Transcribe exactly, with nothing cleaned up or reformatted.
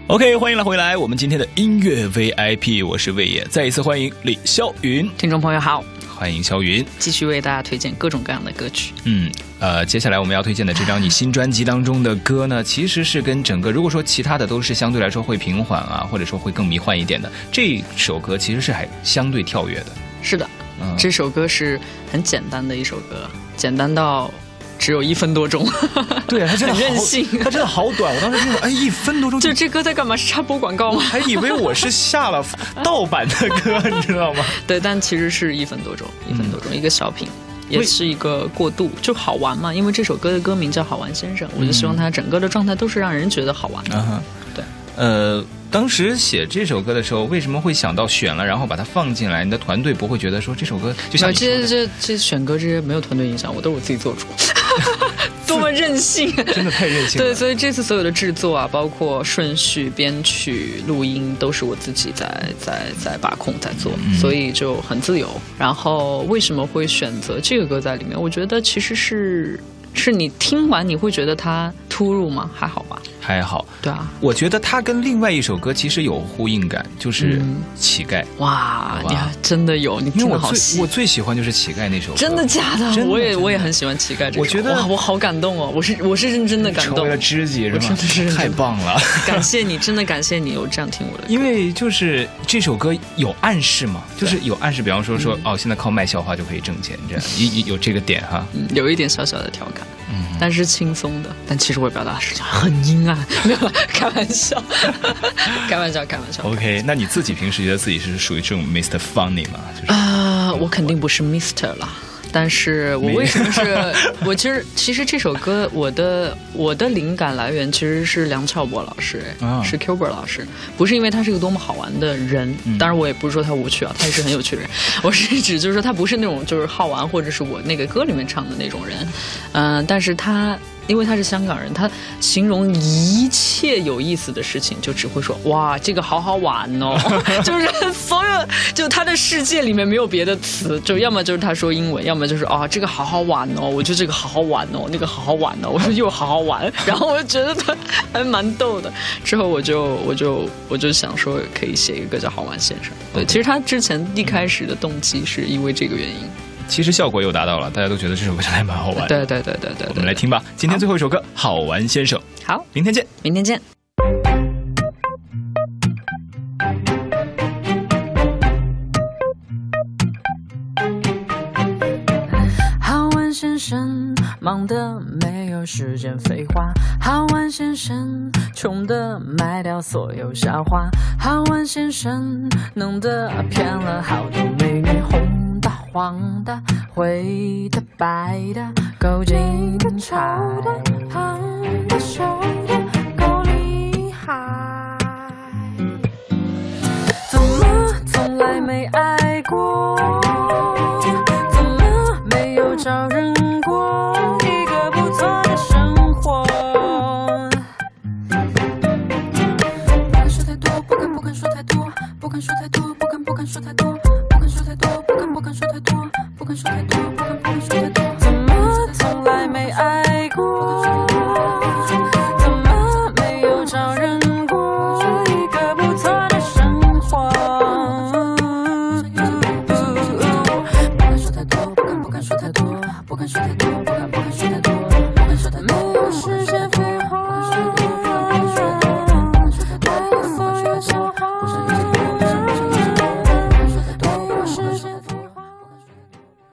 OK， 欢迎来回来，我们今天的音乐 V I P， 我是魏野，再一次欢迎李霄云。 听众朋友好， 欢迎霄云， 继续为大家推荐各种各样的歌曲。 嗯，呃，接下来我们要推荐的这张你新专辑当中的歌呢，其实是跟整个，如果说其他的都是相对来说会平缓啊，或者说会更迷幻一点的，这首歌其实是还相对跳跃的。 是的， 嗯， 这首歌是很简单的一首歌，简单到只有一分多钟。 对啊，它真的好任性， 它真的好短。我当时听说，哎，一分多钟， 就这歌在干嘛？是插播广告吗？ 我还以为我是下了盗版的歌，你知道吗？ 对，但其实是一分多钟，一分多钟、嗯、一个小品，也是一个过渡，就好玩嘛。因为这首歌的歌名叫《好玩先生》，我就希望它整个的状态都是让人觉得好玩的。 嗯、 对， 呃。当时写这首歌的时候，为什么会想到选了，然后把它放进来？你的团队不会觉得说这首歌就像你说的， 这这这选歌这些没有团队影响，我都是我自己做主，多么任性， 真的太任性了。 对，所以这次所有的制作啊，包括顺序、编曲、录音，都是我自己在在在把控在做，嗯、所以就很自由。然后为什么会选择这个歌在里面？我觉得其实是是你听完你会觉得它突兀吗？还好吧。 还好， 对啊， 我觉得它跟另外一首歌其实有呼应感，就是《乞丐》。 嗯、哇，你还真的有，你听得好细。 我最喜欢就是《乞丐》那首歌。 真的假的？ 的我也我也很喜欢《乞丐》这首。 我觉得哇，我好感动哦！我是我是认真的感动， 成为了知己，是吗？ 是太棒了！ 感谢你，真的感谢你有这样听我的歌。 因为就是这首歌有暗示嘛，就是有暗示，比方说说、嗯、哦，现在靠卖笑话就可以挣钱，这样有有这个点哈、 嗯，有一点小小的调侃。嗯，但是轻松的，但其实我表达的事情很阴暗，没有，开玩笑，开玩笑，开玩笑。 OK， 那你自己平时觉得自己是属于这种 Mister Funny 吗？ 啊、就是呃，我肯定不是 Mister 啦。但是我为什么是我其实其实这首歌我的我的灵感来源其实是梁翘柏老师， 啊、 是 Qbert 老师，不是因为他是一个多么好玩的人，嗯、当然我也不是说他无趣啊，他也是很有趣的人，我是指就是说他不是那种就是好玩或者是我那个歌里面唱的那种人，嗯、呃，但是他。因为他是香港人，他形容一切有意思的事情就只会说哇这个好好玩哦，就是所有就他的世界里面没有别的词，就要么就是他说英文，要么就是啊这个好好玩哦，我觉得这个好好玩哦，那个好好玩哦，我说又好好玩，然后我就觉得他还蛮逗的。之后我就我就我就想说可以写一个歌叫《好玩先生》。对，其实他之前一开始的动机是因为这个原因。 其实效果又达到了，大家都觉得这首歌真的还蛮好玩的。 对对对对 对, 对， 我们来听吧。今天最后一首歌《好玩先生》。 好， 明天见， 明天见。好玩先生，忙得没有时间废话。好玩先生，穷得卖掉所有笑话。好玩先生，弄得骗了好多美女红。黄的、灰的、白的、勾金的、茶的、胖